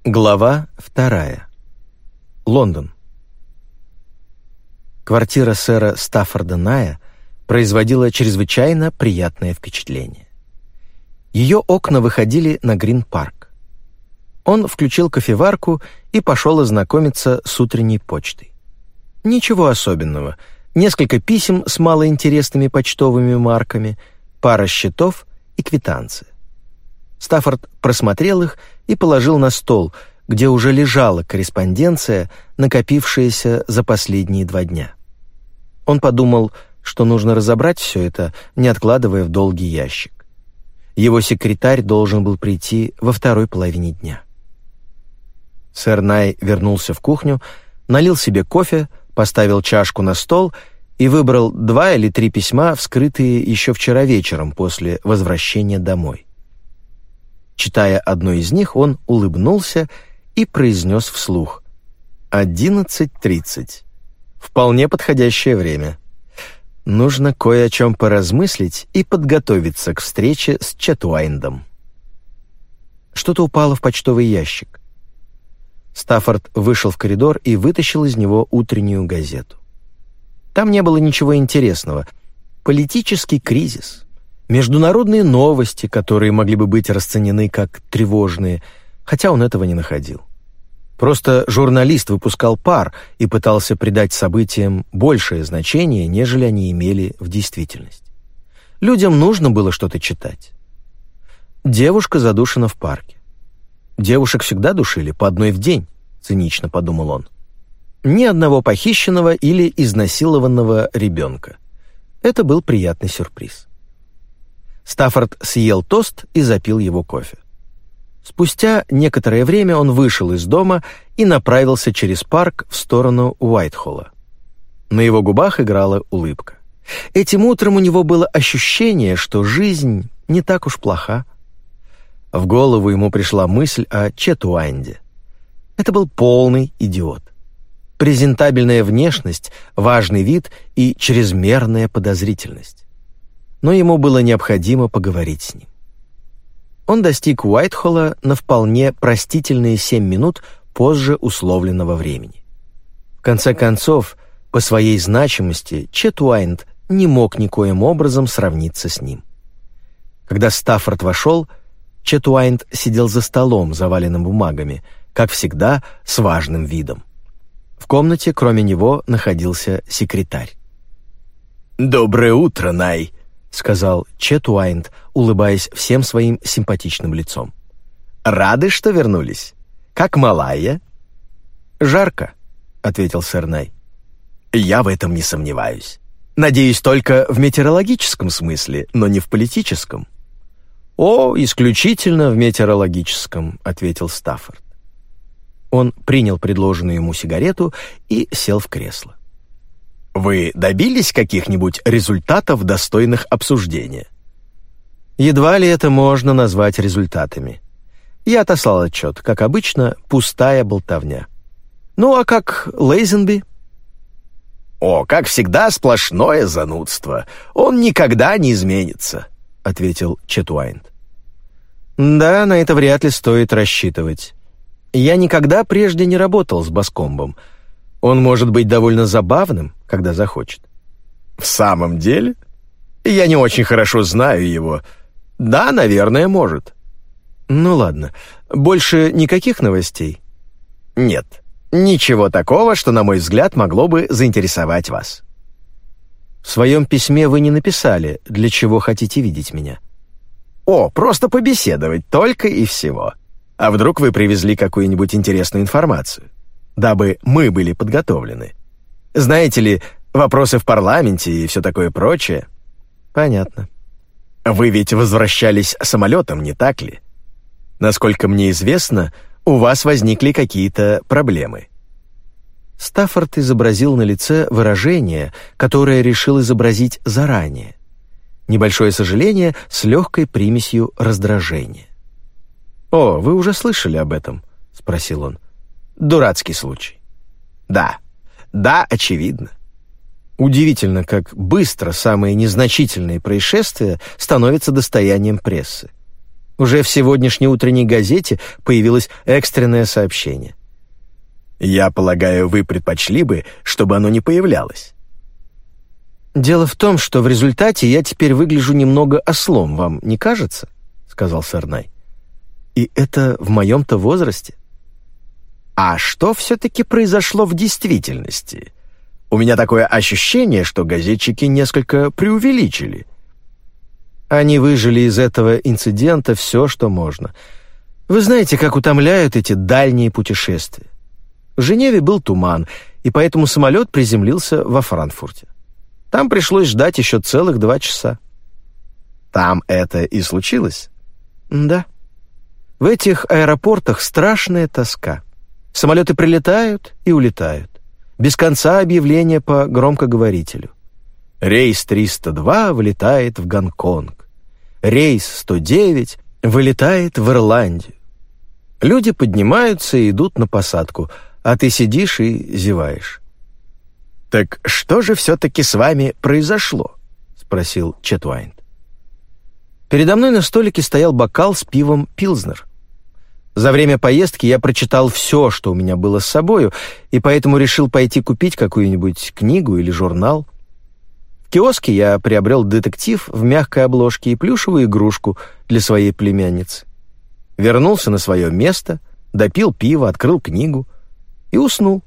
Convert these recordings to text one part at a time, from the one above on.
Глава 2. Лондон. Квартира сэра Стаффорда Ная производила чрезвычайно приятное впечатление. Ее окна выходили на Грин-парк. Он включил кофеварку и пошел ознакомиться с утренней почтой. Ничего особенного. Несколько писем с малоинтересными почтовыми марками, пара счетов и квитанция. Стаффорд просмотрел их и положил на стол, где уже лежала корреспонденция, накопившаяся за последние 2 дня. Он подумал, что нужно разобрать все это, не откладывая в долгий ящик. Его секретарь должен был прийти во второй половине дня. Сэр Най вернулся в кухню, налил себе кофе, поставил чашку на стол и выбрал 2 или 3 письма, вскрытые еще вчера вечером после возвращения домой. Читая одно из них, он улыбнулся и произнес вслух: 11:30. Вполне подходящее время. Нужно кое о чем поразмыслить и подготовиться к встрече с Четуайндом. Что-то упало в почтовый ящик. Стаффорд вышел в коридор и вытащил из него утреннюю газету. Там не было ничего интересного. Политический кризис, международные новости, которые могли бы быть расценены как тревожные, хотя он этого не находил. Просто журналист выпускал пар и пытался придать событиям большее значение, нежели они имели в действительности. Людям нужно было что-то читать. Девушка задушена в парке. Девушек всегда душили по одной в день, цинично подумал он. Ни одного похищенного или изнасилованного ребенка. Это был приятный сюрприз. Стаффорд съел тост и запил его кофе. Спустя некоторое время он вышел из дома и направился через парк в сторону Уайтхолла. На его губах играла улыбка. Этим утром у него было ощущение, что жизнь не так уж плоха. В голову ему пришла мысль о Четуайнде. Это был полный идиот. Презентабельная внешность, важный вид и чрезмерная подозрительность. Но ему было необходимо поговорить с ним. Он достиг Уайтхолла на вполне простительные 7 минут позже условленного времени. В конце концов, по своей значимости, Четуайнд не мог никоим образом сравниться с ним. Когда Стаффорд вошел, Четуайнд сидел за столом, заваленным бумагами, как всегда, с важным видом. В комнате, кроме него, находился секретарь. «Доброе утро, Най», — сказал Четуайнд, улыбаясь всем своим симпатичным лицом. «Рады, что вернулись? Как малая?» «Жарко», — ответил сэр Най. «Я в этом не сомневаюсь. Надеюсь, только в метеорологическом смысле, но не в политическом». «О, исключительно в метеорологическом», — ответил Стаффорд. Он принял предложенную ему сигарету и сел в кресло. «Вы добились каких-нибудь результатов, достойных обсуждения?» «Едва ли это можно назвать результатами. Я отослал отчет, как обычно, пустая болтовня. Ну а как Лейзенби?» «О, как всегда, сплошное занудство. Он никогда не изменится», — ответил Четуайнд. «Да, на это вряд ли стоит рассчитывать. Я никогда прежде не работал с Баскомбом. Он может быть довольно забавным, когда захочет». «В самом деле? Я не очень хорошо знаю его. Да, наверное, может». «Ну ладно. Больше никаких новостей?» «Нет. Ничего такого, что, на мой взгляд, могло бы заинтересовать вас». «В своем письме вы не написали, для чего хотите видеть меня». «О, просто побеседовать, только и всего. А вдруг вы привезли какую-нибудь интересную информацию? Дабы мы были подготовлены. Знаете ли, вопросы в парламенте и все такое прочее». «Понятно». «Вы ведь возвращались самолетом, не так ли? Насколько мне известно, у вас возникли какие-то проблемы». Стаффорд изобразил на лице выражение, которое решил изобразить заранее. Небольшое сожаление с легкой примесью раздражения. «О, вы уже слышали об этом?» — спросил он. «Дурацкий случай». «Да, очевидно». Удивительно, как быстро самые незначительные происшествия становятся достоянием прессы. Уже в сегодняшней утренней газете появилось экстренное сообщение. Я полагаю, вы предпочли бы, чтобы оно не появлялось. «Дело в том, что в результате я теперь выгляжу немного ослом, вам не кажется?» — сказал Сернай. «И это в моем-то возрасте». А что все-таки произошло в действительности? У меня такое ощущение, что газетчики несколько преувеличили. Они выжили из этого инцидента все, что можно. Вы знаете, как утомляют эти дальние путешествия. В Женеве был туман, и поэтому самолет приземлился во Франкфурте. Там пришлось ждать еще целых 2 часа. Там это и случилось? Да. В этих аэропортах страшная тоска. Самолеты прилетают и улетают. Без конца объявления по громкоговорителю. Рейс 302 вылетает в Гонконг. Рейс 109 вылетает в Ирландию. Люди поднимаются и идут на посадку, а ты сидишь и зеваешь. «Так что же все-таки с вами произошло?» — спросил Четуайнд. Передо мной на столике стоял бокал с пивом «Пилзнер». За время поездки я прочитал все, что у меня было с собою, и поэтому решил пойти купить какую-нибудь книгу или журнал. В киоске я приобрел детектив в мягкой обложке и плюшевую игрушку для своей племянницы. Вернулся на свое место, допил пиво, открыл книгу и уснул.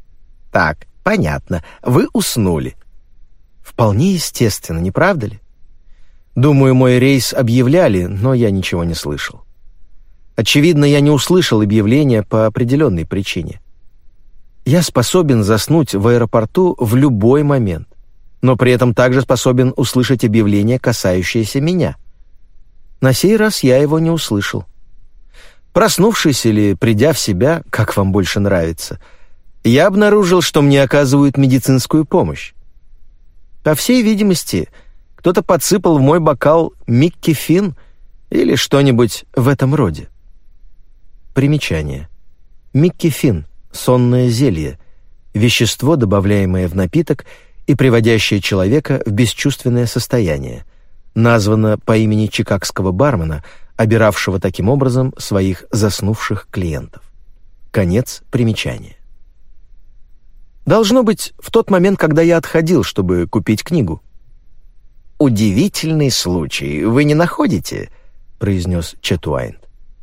«Так, понятно, вы уснули». Вполне естественно, не правда ли? Думаю, мой рейс объявляли, но я ничего не слышал. Очевидно, я не услышал объявления по определенной причине. Я способен заснуть в аэропорту в любой момент, но при этом также способен услышать объявление, касающееся меня. На сей раз я его не услышал. Проснувшись или придя в себя, как вам больше нравится, я обнаружил, что мне оказывают медицинскую помощь. По всей видимости, кто-то подсыпал в мой бокал Микки Фин или что-нибудь в этом роде. Примечание. Микки Фин – сонное зелье, вещество, добавляемое в напиток и приводящее человека в бесчувственное состояние, названо по имени чикагского бармена, обиравшего таким образом своих заснувших клиентов. Конец примечания. Должно быть, в тот момент, когда я отходил, чтобы купить книгу. «Удивительный случай, вы не находите?» — произнес Четуайнд.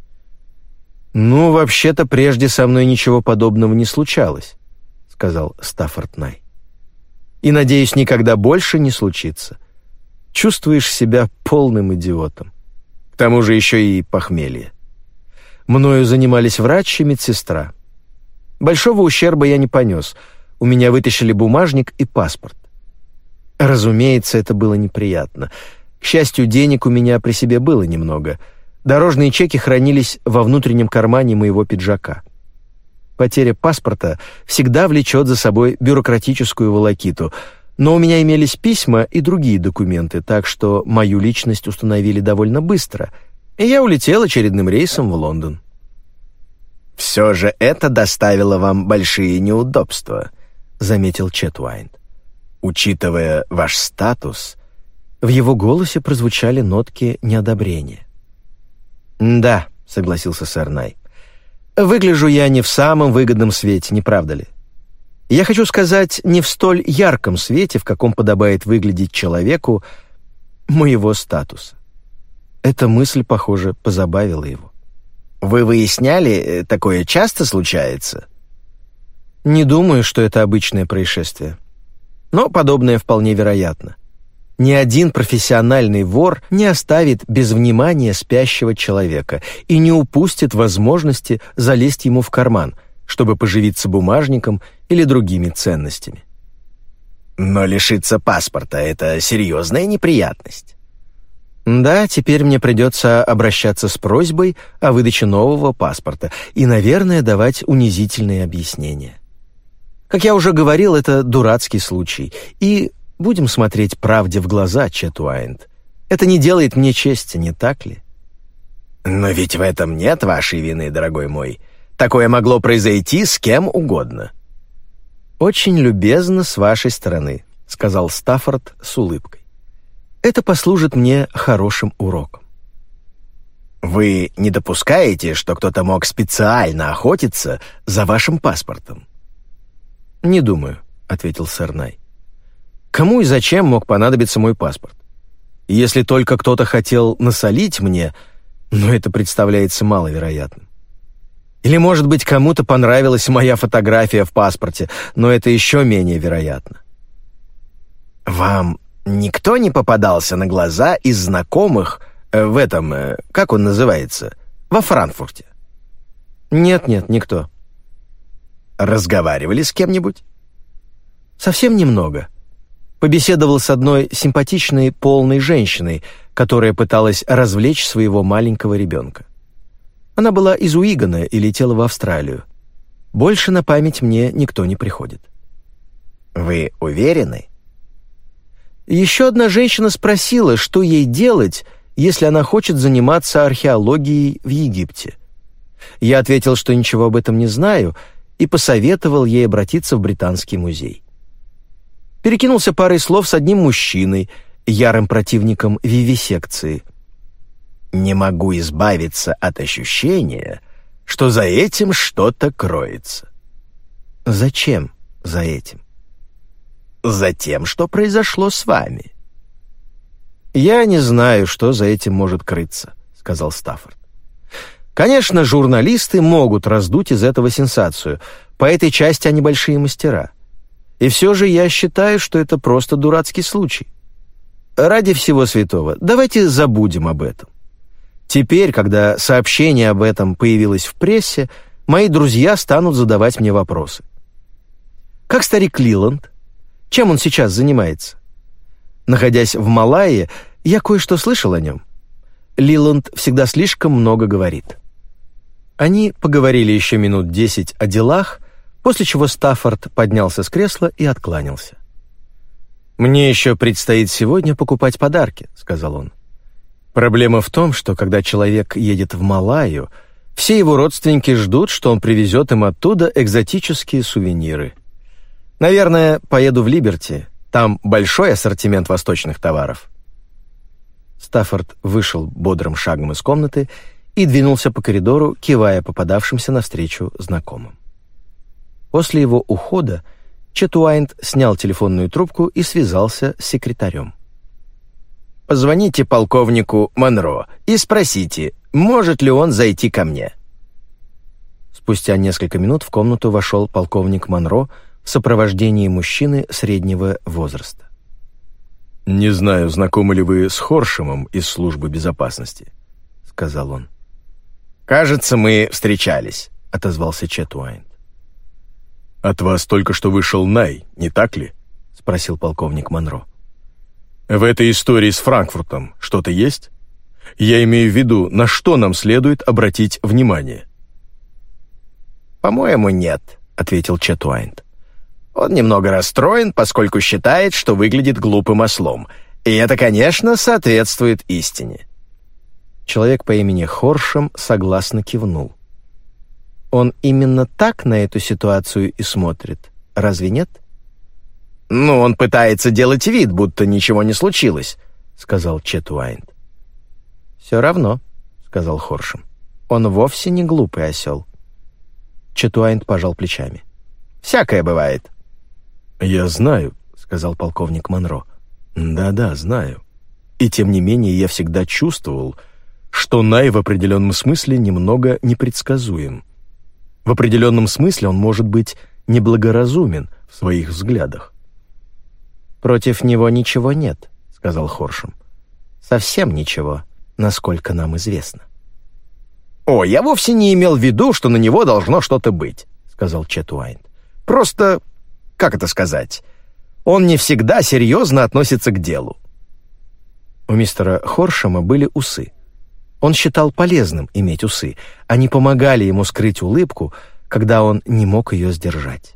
«Ну, вообще-то, прежде со мной ничего подобного не случалось», — сказал Стаффорд Най. «И, надеюсь, никогда больше не случится. Чувствуешь себя полным идиотом. К тому же еще и похмелье. Мною занимались врач и медсестра. Большого ущерба я не понес. У меня вытащили бумажник и паспорт. Разумеется, это было неприятно. К счастью, денег у меня при себе было немного. Дорожные чеки хранились во внутреннем кармане моего пиджака. Потеря паспорта всегда влечет за собой бюрократическую волокиту, но у меня имелись письма и другие документы, так что мою личность установили довольно быстро, и я улетел очередным рейсом в Лондон. «Все же это доставило вам большие неудобства», — заметил Четуайнд. «Учитывая ваш статус...» В его голосе прозвучали нотки неодобрения. «Да», — согласился сэр Най. «Выгляжу я не в самом выгодном свете, не правда ли? Я хочу сказать, не в столь ярком свете, в каком подобает выглядеть человеку моего статуса». Эта мысль, похоже, позабавила его. «Вы выясняли, такое часто случается?» «Не думаю, что это обычное происшествие. Но подобное вполне вероятно. Ни один профессиональный вор не оставит без внимания спящего человека и не упустит возможности залезть ему в карман, чтобы поживиться бумажником или другими ценностями». «Но лишиться паспорта — это серьезная неприятность». «Да, теперь мне придется обращаться с просьбой о выдаче нового паспорта и, наверное, давать унизительные объяснения. Как я уже говорил, это дурацкий случай, и будем смотреть правде в глаза, Четуайнд. Это не делает мне чести, не так ли?» «Но ведь в этом нет вашей вины, дорогой мой. Такое могло произойти с кем угодно». «Очень любезно с вашей стороны», — сказал Стаффорд с улыбкой. «Это послужит мне хорошим уроком». Вы не допускаете, что кто-то мог специально охотиться за вашим паспортом? «Не думаю», — ответил сэр Най. «Кому и зачем мог понадобиться мой паспорт? Если только кто-то хотел насолить мне, но это представляется маловероятным. Или, может быть, кому-то понравилась моя фотография в паспорте, но это еще менее вероятно». «Вам никто не попадался на глаза из знакомых в этом, как он называется, во Франкфурте?» «Нет, никто». «Разговаривали с кем-нибудь?» «Совсем немного. Побеседовал с одной симпатичной полной женщиной, которая пыталась развлечь своего маленького ребенка. Она была из Уигана и летела в Австралию. Больше на память мне никто не приходит». «Вы уверены?» Еще одна женщина спросила, что ей делать, если она хочет заниматься археологией в Египте. Я ответил, что ничего об этом не знаю, и посоветовал ей обратиться в Британский музей. Перекинулся парой слов с одним мужчиной, ярым противником вивисекции. «Не могу избавиться от ощущения, что за этим что-то кроется». «Зачем за этим?» «За тем, что произошло с вами». «Я не знаю, что за этим может крыться», — сказал Стаффорд. «Конечно, журналисты могут раздуть из этого сенсацию. По этой части они большие мастера. И все же я считаю, что это просто дурацкий случай. Ради всего святого, давайте забудем об этом. Теперь, когда сообщение об этом появилось в прессе, мои друзья станут задавать мне вопросы. Как старик Лиланд? Чем он сейчас занимается? Находясь в Малайи, я кое-что слышал о нем. Лиланд всегда слишком много говорит». Они поговорили еще минут 10 о делах, после чего Стаффорд поднялся с кресла и откланялся. «Мне еще предстоит сегодня покупать подарки», — сказал он. «Проблема в том, что когда человек едет в Малайю, все его родственники ждут, что он привезет им оттуда экзотические сувениры. Наверное, поеду в Либерти, там большой ассортимент восточных товаров». Стаффорд вышел бодрым шагом из комнаты и двинулся по коридору, кивая попадавшимся навстречу знакомым. После его ухода Чет Уайнд снял телефонную трубку и связался с секретарем. «Позвоните полковнику Монро и спросите, может ли он зайти ко мне». Спустя несколько минут в комнату вошел полковник Монро в сопровождении мужчины среднего возраста. «Не знаю, знакомы ли вы с Хоршемом из службы безопасности», — сказал он. «Кажется, мы встречались», — отозвался Чет Уайнд. «От вас только что вышел Най, не так ли?» — спросил полковник Монро. «В этой истории с Франкфуртом что-то есть? Я имею в виду, на что нам следует обратить внимание?» «По-моему, нет», — ответил Чет Уайнд. «Он немного расстроен, поскольку считает, что выглядит глупым ослом. И это, конечно, соответствует истине». Человек по имени Хоршем согласно кивнул. «Он именно так на эту ситуацию и смотрит, разве нет?» «Ну, он пытается делать вид, будто ничего не случилось», — сказал Чет Уайнд. «Все равно», — сказал Хоршем. «Он вовсе не глупый осел». Чет Уайнд пожал плечами. «Всякое бывает». «Я знаю», — сказал полковник Монро. «Да-да, знаю. И тем не менее я всегда чувствовал, что Най в определенном смысле немного непредсказуем. В определенном смысле он может быть неблагоразумен в своих взглядах». «Против него ничего нет», — сказал Хоршем. «Совсем ничего, насколько нам известно». «О, я вовсе не имел в виду, что на него должно что-то быть», — сказал Чет Уайнд. «Просто, как это сказать, он не всегда серьезно относится к делу». У мистера Хоршема были усы. Он считал полезным иметь усы. Они помогали ему скрыть улыбку, когда он не мог ее сдержать.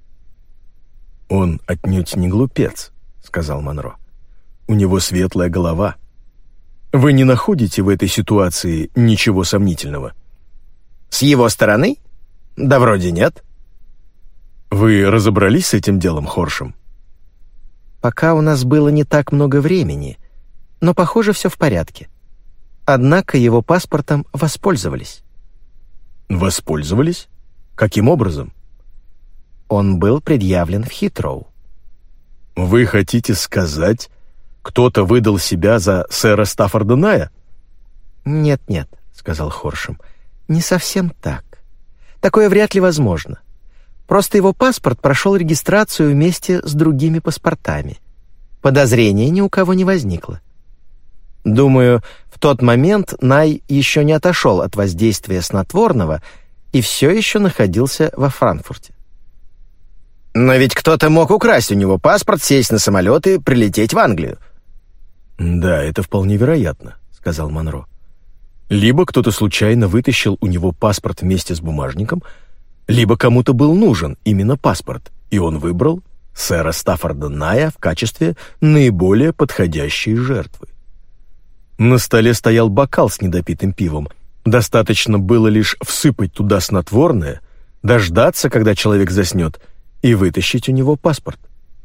«Он отнюдь не глупец», — сказал Монро. «У него светлая голова. Вы не находите в этой ситуации ничего сомнительного?» «С его стороны? Да вроде нет». «Вы разобрались с этим делом, Хоршем?» «Пока у нас было не так много времени, но, похоже, все в порядке». Однако его паспортом воспользовались. Воспользовались? Каким образом? Он был предъявлен в Хитроу. Вы хотите сказать, кто-то выдал себя за сэра Стаффорда Ная? «Нет», — сказал Хоршем, — «не совсем так. Такое вряд ли возможно. Просто его паспорт прошел регистрацию вместе с другими паспортами. Подозрения ни у кого не возникло. Думаю, в тот момент Най еще не отошел от воздействия снотворного и все еще находился во Франкфурте». Но ведь кто-то мог украсть у него паспорт, сесть на самолет и прилететь в Англию. «Да, это вполне вероятно», — сказал Монро. «Либо кто-то случайно вытащил у него паспорт вместе с бумажником, либо кому-то был нужен именно паспорт, и он выбрал сэра Стаффорда Ная в качестве наиболее подходящей жертвы. На столе стоял бокал с недопитым пивом. Достаточно было лишь всыпать туда снотворное, дождаться, когда человек заснет, и вытащить у него паспорт».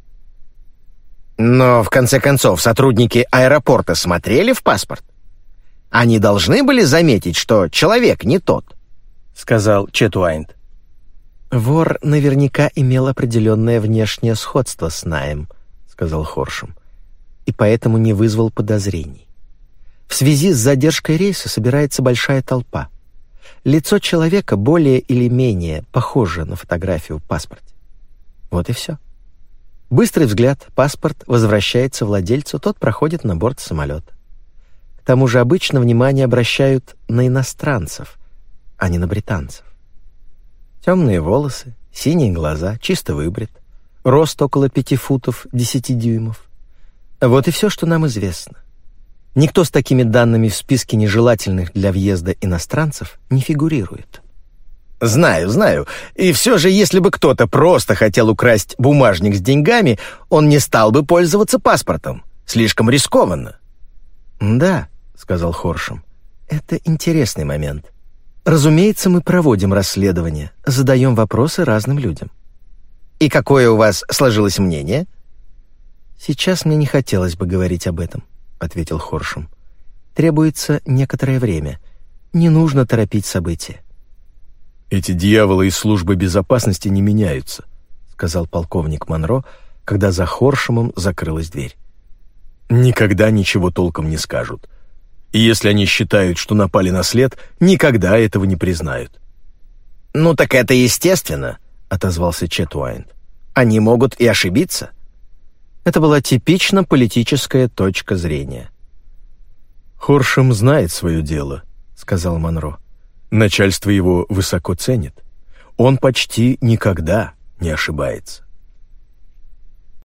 Но, в конце концов, сотрудники аэропорта смотрели в паспорт. Они должны были заметить, что человек не тот, — сказал Четуайнд. «Вор наверняка имел определенное внешнее сходство с Наем», — сказал Хоршем, «и поэтому не вызвал подозрений. В связи с задержкой рейса собирается большая толпа. Лицо человека более или менее похоже на фотографию в паспорте. Вот и все. Быстрый взгляд, паспорт возвращается владельцу, тот проходит на борт самолета. К тому же обычно внимание обращают на иностранцев, а не на британцев. Темные волосы, синие глаза, чисто выбрит, рост около 5 футов 10 дюймов. Вот и все, что нам известно. Никто с такими данными в списке нежелательных для въезда иностранцев не фигурирует». Знаю. И все же, если бы кто-то просто хотел украсть бумажник с деньгами, он не стал бы пользоваться паспортом. Слишком рискованно. «Да», — сказал Хоршем, — «это интересный момент. Разумеется, мы проводим расследование, задаем вопросы разным людям». «И какое у вас сложилось мнение?» «Сейчас мне не хотелось бы говорить об этом», — ответил Хоршем. «Требуется некоторое время. Не нужно торопить события». «Эти дьяволы из службы безопасности не меняются», — сказал полковник Монро, когда за Хоршемом закрылась дверь. «Никогда ничего толком не скажут. И если они считают, что напали на след, никогда этого не признают». «Ну так это естественно», — отозвался Четуайнд. «Они могут и ошибиться». Это была типично политическая точка зрения. «Хоршем знает свое дело», — сказал Монро. «Начальство его высоко ценит. Он почти никогда не ошибается».